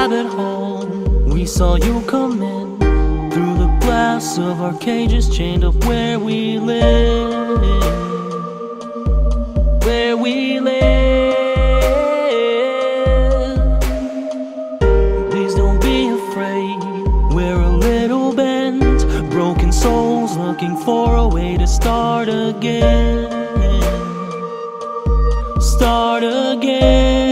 at home, we saw you come in through the glass of our cages, chained up where we live, where we live. Please don't be afraid, we're a little bent, broken souls looking for a way to start again. Start again.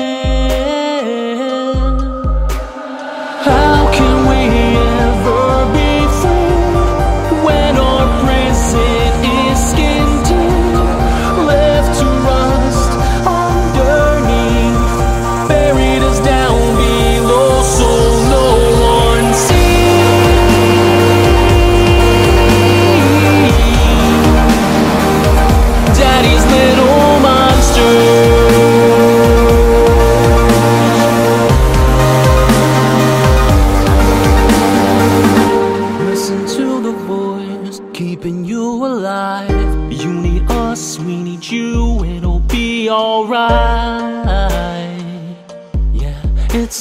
How can we ever be free when our prison is skin deep, left to rust underneath, buried us down below so no one sees? Daddy's little monster. Keeping you alive. You need us, we need you. It'll be alright. Yeah, it's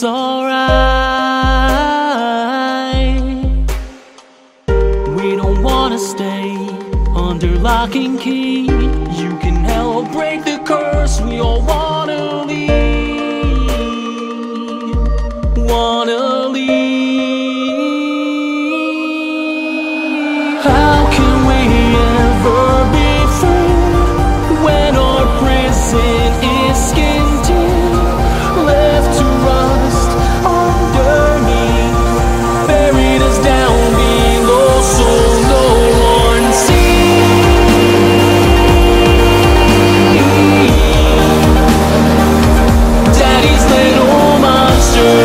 alright. We don't wanna stay under lock and key. You can help break the curse. We all wanna leave. Wanna leave. How can we ever be free when our prison is skin deep, left to rust underneath, buried us down below so no one sees? Daddy's little monster.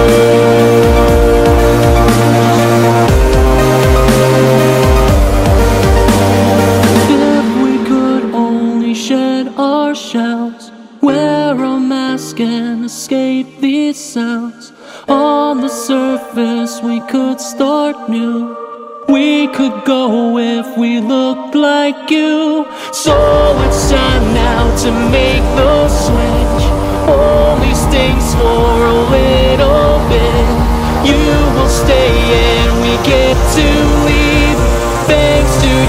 Wear a mask and escape these sounds. On the surface we could start new. We could go if we looked like you. So it's time now to make the switch. Only stings for a little bit. You will stay and we get to leave. Thanks to